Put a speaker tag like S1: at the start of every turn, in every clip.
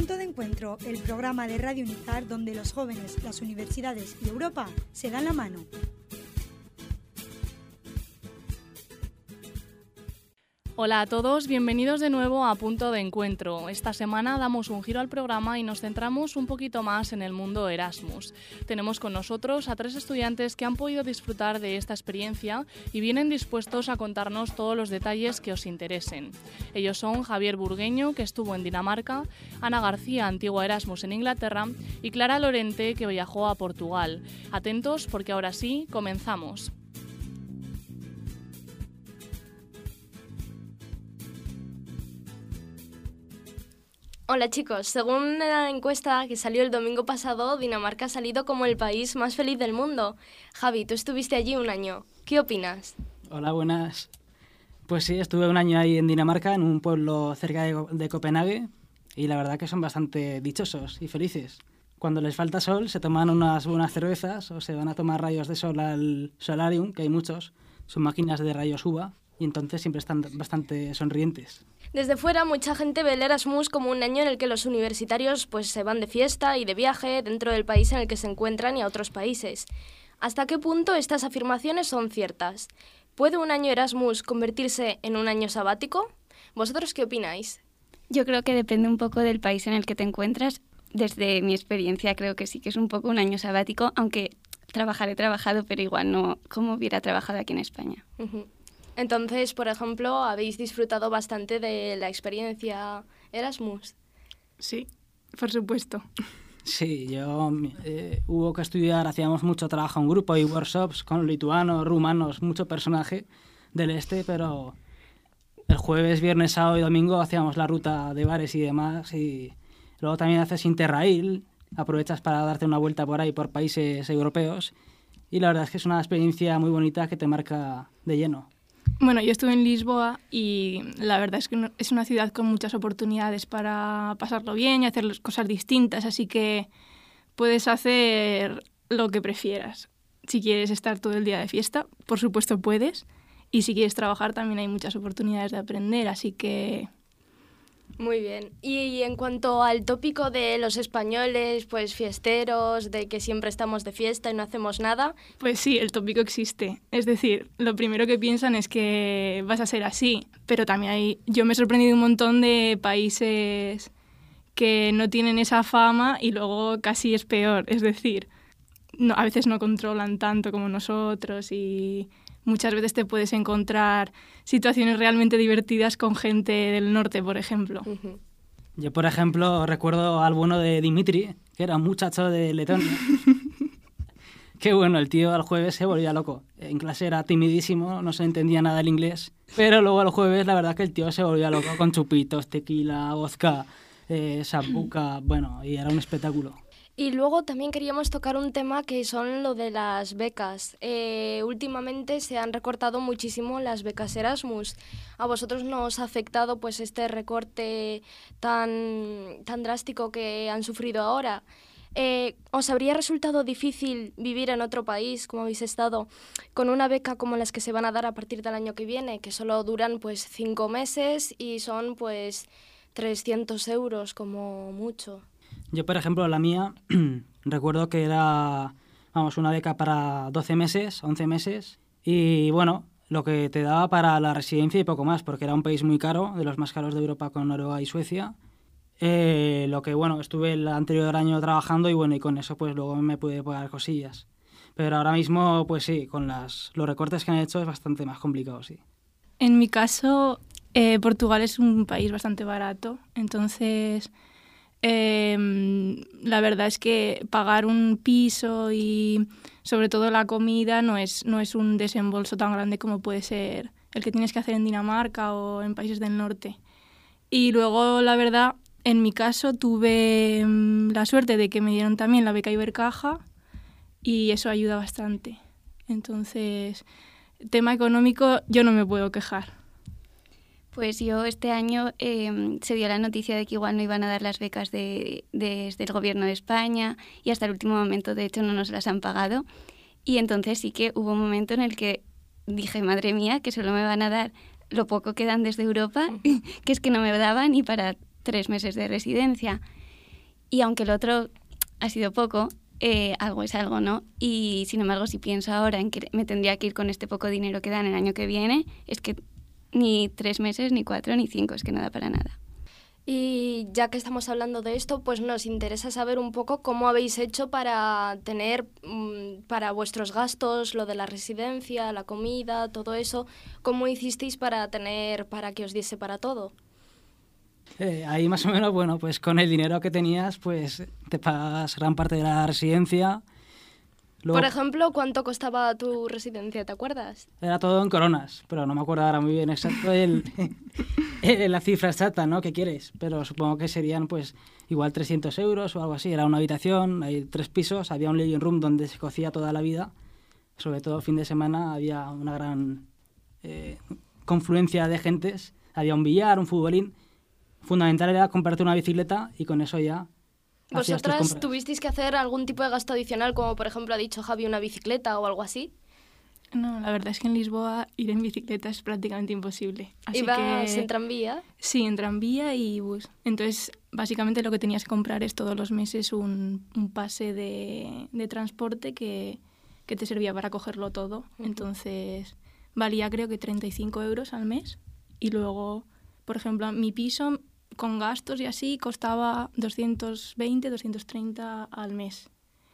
S1: Punto de Encuentro, el programa de Radio Unizar donde los jóvenes, las universidades y Europa se dan la mano.
S2: Hola a todos, bienvenidos de nuevo a Punto de Encuentro. Esta semana damos un giro al programa y nos centramos un poquito más en el mundo Erasmus. Tenemos con nosotros a 3 estudiantes que han podido disfrutar de esta experiencia y vienen dispuestos a contarnos todos los detalles que os interesen. Ellos son Javier Burgueño, que estuvo en Dinamarca, Ana García, antigua Erasmus en Inglaterra, y Clara Lorente, que viajó a Portugal. Atentos porque ahora sí, comenzamos.
S3: Hola chicos, según la encuesta que salió el domingo pasado, Dinamarca ha salido como el país más feliz del mundo. Javi, tú estuviste allí un año. ¿Qué opinas?
S4: Hola, buenas. Pues sí, estuve un año ahí en Dinamarca, en un pueblo cerca de Copenhague, y la verdad que son bastante dichosos y felices. Cuando les falta sol, se toman unas buenas cervezas o se van a tomar rayos de sol al solarium, que hay muchos, son máquinas de rayos UVA, y entonces siempre están bastante sonrientes.
S3: Desde fuera, mucha gente ve el Erasmus como un año en el que los universitarios pues, se van de fiesta y de viaje dentro del país en el que se encuentran y a otros países. ¿Hasta qué punto estas afirmaciones son ciertas? ¿Puede un año Erasmus convertirse en un año sabático? ¿Vosotros qué opináis?
S5: Yo creo que depende un poco del país en el que te encuentras. Desde mi experiencia creo que sí que es un poco un año sabático, aunque he trabajado, pero igual no como hubiera trabajado aquí en España.
S3: Uh-huh. Entonces, por ejemplo, ¿habéis disfrutado bastante de la experiencia Erasmus?
S6: Sí, por supuesto.
S4: Sí, hubo que estudiar, hacíamos mucho trabajo en grupo y workshops con lituanos, rumanos, mucho personaje del este, pero el jueves, viernes, sábado y domingo hacíamos la ruta de bares y demás, y luego también haces Interrail, aprovechas para darte una vuelta por ahí por países europeos, y la verdad es que es una experiencia muy bonita que te marca de lleno.
S6: Bueno, yo estuve en Lisboa y la verdad es que es una ciudad con muchas oportunidades para pasarlo bien y hacer cosas distintas, así que puedes hacer lo que prefieras. Si quieres estar todo el día de fiesta, por supuesto puedes, y si quieres trabajar también hay muchas oportunidades de aprender, así que...
S3: Muy bien. Y en cuanto al tópico de los españoles, pues fiesteros, de que siempre estamos de fiesta y no hacemos nada...
S6: Pues sí, el tópico existe. Es decir, lo primero que piensan es que vas a ser así, pero también yo me he sorprendido un montón de países que no tienen esa fama y luego casi es peor. Es decir, a veces no controlan tanto como nosotros y... Muchas veces te puedes encontrar situaciones realmente divertidas con gente del norte, por ejemplo.
S3: Uh-huh.
S4: Yo, por ejemplo, recuerdo al bueno de Dimitri, que era un muchacho de Letonia. Qué bueno, el tío al jueves se volvía loco. En clase era timidísimo, no se entendía nada el inglés. Pero luego al jueves, la verdad que el tío se volvía loco con chupitos, tequila, vodka, sambuca, bueno, y era un espectáculo.
S3: Y luego también queríamos tocar un tema que son lo de las becas. Últimamente se han recortado muchísimo las becas Erasmus. ¿A vosotros no os ha afectado pues este recorte tan drástico que han sufrido ahora? ¿Os habría resultado difícil vivir en otro país, como habéis estado, con una beca como las que se van a dar a partir del año que viene, que solo duran pues 5 meses y son pues 300 euros como mucho?
S4: Yo, por ejemplo, la mía, recuerdo que era, una beca para 12 meses, 11 meses, y bueno, lo que te daba para la residencia y poco más, porque era un país muy caro, de los más caros de Europa con Noruega y Suecia. Lo que, estuve el anterior año trabajando y con eso pues luego me pude pagar cosillas. Pero ahora mismo, pues sí, con los recortes que han hecho es bastante más complicado, sí.
S6: En mi caso, Portugal es un país bastante barato, entonces... la verdad es que pagar un piso y sobre todo la comida no es un desembolso tan grande como puede ser el que tienes que hacer en Dinamarca o en países del norte. Y luego, la verdad, en mi caso tuve la suerte de que me dieron también la beca Ibercaja y eso ayuda bastante. Entonces, tema económico, yo no me puedo quejar.
S5: Pues yo este año se dio la noticia de que igual no iban a dar las becas desde el Gobierno de España y hasta el último momento, de hecho, no nos las han pagado. Y entonces sí que hubo un momento en el que dije, madre mía, que solo me van a dar lo poco que dan desde Europa, que es que no me daban ni para 3 meses de residencia. Y aunque el otro ha sido poco, algo es algo, ¿no? Y sin embargo, si pienso ahora en que me tendría que ir con este poco dinero que dan el año que viene, es que ni 3 meses, ni 4, ni 5, es que no da para nada.
S3: Y ya que estamos hablando de esto, pues nos interesa saber un poco cómo habéis hecho para tener para vuestros gastos, lo de la residencia, la comida, todo eso. ¿Cómo hicisteis para que os diese para todo?
S4: Ahí más o menos, bueno, pues con el dinero que tenías, pues te pagas gran parte de la residencia. Luego,
S3: por ejemplo, ¿cuánto costaba tu residencia? ¿Te acuerdas?
S4: Era todo en coronas, pero no me acuerdo ahora muy bien exacto la cifra exacta, ¿no? ¿Qué quieres? Pero supongo que serían, pues, igual 300 euros o algo así. Era una habitación, hay 3 pisos, había un living room donde se cocía toda la vida. Sobre todo fin de semana había una gran confluencia de gentes. Había un billar, un futbolín. Fundamental era comprarte una bicicleta y con eso ya...
S3: ¿Vosotras tuvisteis que hacer algún tipo de gasto adicional, como por ejemplo ha dicho Javi, una bicicleta o algo así?
S6: No, la verdad es que en Lisboa ir en bicicleta es prácticamente imposible.
S3: ¿Ibas en tranvía?
S6: Sí, en tranvía y bus. Entonces, básicamente lo que tenías que comprar es todos los meses un pase de transporte que te servía para cogerlo todo. Entonces, valía creo que 35 euros al mes. Y luego, por ejemplo, mi piso con gastos y así costaba 220, 230 al mes.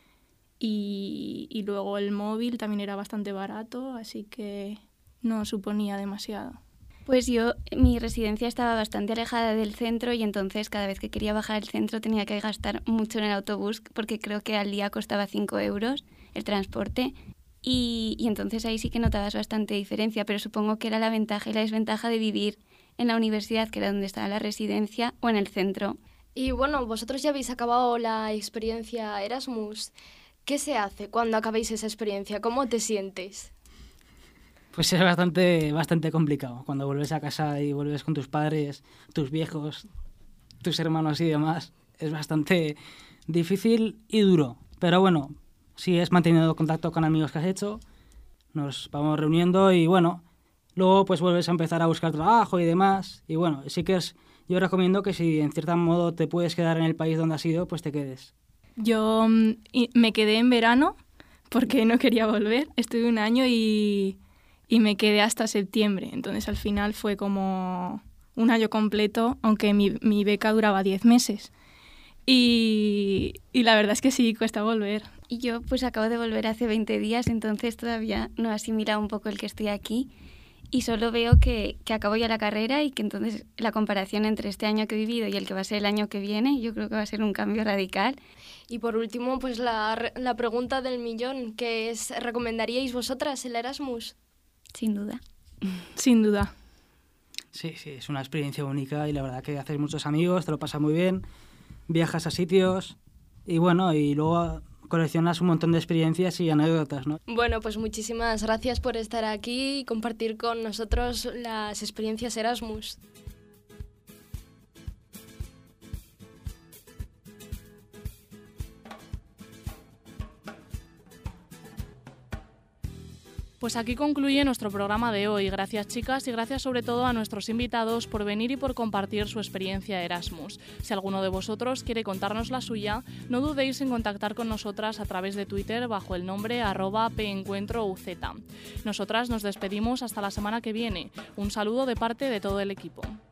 S6: Y luego el móvil también era bastante barato, así que no suponía demasiado.
S5: Pues mi residencia estaba bastante alejada del centro y entonces cada vez que quería bajar al centro tenía que gastar mucho en el autobús porque creo que al día costaba 5 euros el transporte y entonces ahí sí que notabas bastante diferencia, pero supongo que era la ventaja y la desventaja de vivir en la universidad, que era donde estaba la residencia, o en el centro.
S3: Y bueno, vosotros ya habéis acabado la experiencia Erasmus. ¿Qué se hace cuando acabéis esa experiencia? ¿Cómo te sientes?
S4: Pues es bastante complicado. Cuando vuelves a casa y vuelves con tus padres, tus viejos, tus hermanos y demás, es bastante difícil y duro. Pero bueno, sigues manteniendo contacto con amigos que has hecho, nos vamos reuniendo y bueno, luego pues vuelves a empezar a buscar trabajo y demás. Y bueno, sí que yo recomiendo que si en cierto modo te puedes quedar en el país donde has ido, pues te quedes.
S6: Yo me quedé en verano porque no quería volver. Estuve un año y me quedé hasta septiembre. Entonces al final fue como un año completo, aunque mi beca duraba 10 meses. Y la verdad es que sí, cuesta volver.
S5: Y yo pues acabo de volver hace 20 días, entonces todavía no he asimilado un poco el que estoy aquí. Y solo veo que acabo ya la carrera y que entonces la comparación entre este año que he vivido y el que va a ser el año que viene, yo creo que va a ser un cambio radical.
S3: Y por último, pues la pregunta del millón, que es, ¿recomendaríais vosotras el Erasmus?
S5: Sin duda.
S6: Sin duda.
S4: Sí, es una experiencia única y la verdad que haces muchos amigos, te lo pasas muy bien, viajas a sitios y bueno, y luego coleccionas un montón de experiencias y anécdotas, ¿no?
S3: Bueno, pues muchísimas gracias por estar aquí y compartir con nosotros las experiencias Erasmus.
S2: Pues aquí concluye nuestro programa de hoy. Gracias, chicas, y gracias sobre todo a nuestros invitados por venir y por compartir su experiencia Erasmus. Si alguno de vosotros quiere contarnos la suya, no dudéis en contactar con nosotras a través de Twitter bajo el nombre @pencuentrouz. Nosotras nos despedimos hasta la semana que viene. Un saludo de parte de todo el equipo.